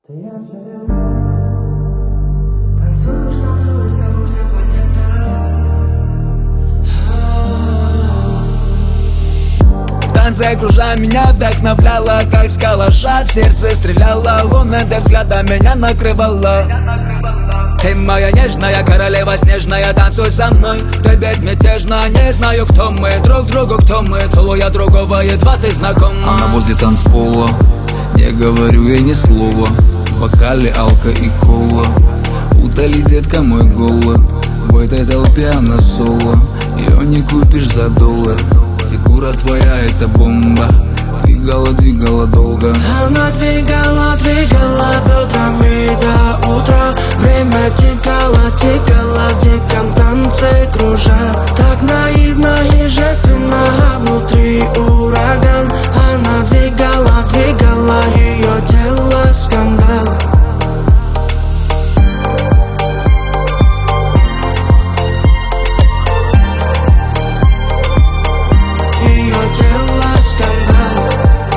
Ты ярче луны, танцуешь, танцуешь, с тобой вся планета. В танце кружа меня вдохновляла, как с калаша в сердце стреляла. Лунным взглядом меня накрывала. Ты моя нежная королева снежная, танцуй со мной, ты безмятежна. Не знаю, кто мы, друг другу кто мы, целуя другого, едва ты знакома. Она возле танцпола, не говорю ей ни слова. В бокале алко и кола, утоли, детка, мой голод. В этой толпе она соло, ее не купишь за $1. Фигура твоя это бомба, двигала, двигала долго. Она двигала, двигала бедрами до утра. Время тикало, тикало в диком танце кружа. Так наивно и жественно, а внутри ураган. Она двигала, двигала, ее тело скандал. Ее тело скандал.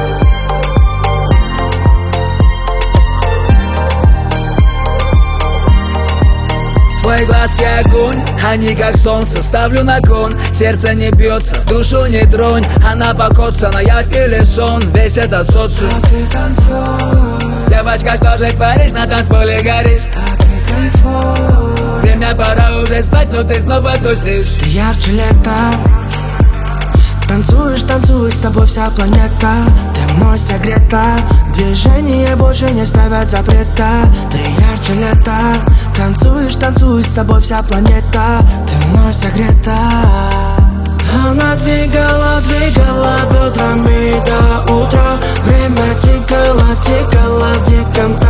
Твои глазки огонь, они как солнце, ставлю на кон. Сердце не бьется, душу не тронь. Она покоцана, я или сон, весь этот социум. А ты танцуй, Девочка, что же творишь, на танцполе горишь? а ты кайфуй. Время пора уже спать, но ты снова тусишь. Ты ярче лета. Танцуешь, танцуешь, с тобой вся планета. Ты мной согрета. Движения больше не ставят запрета. Ты ярче лета. Танцуешь, танцуешь, с тобой вся планета. Ты мной согрета. Она двигала, двигала бедрами до утра. Время тикало, тикало в диком танце.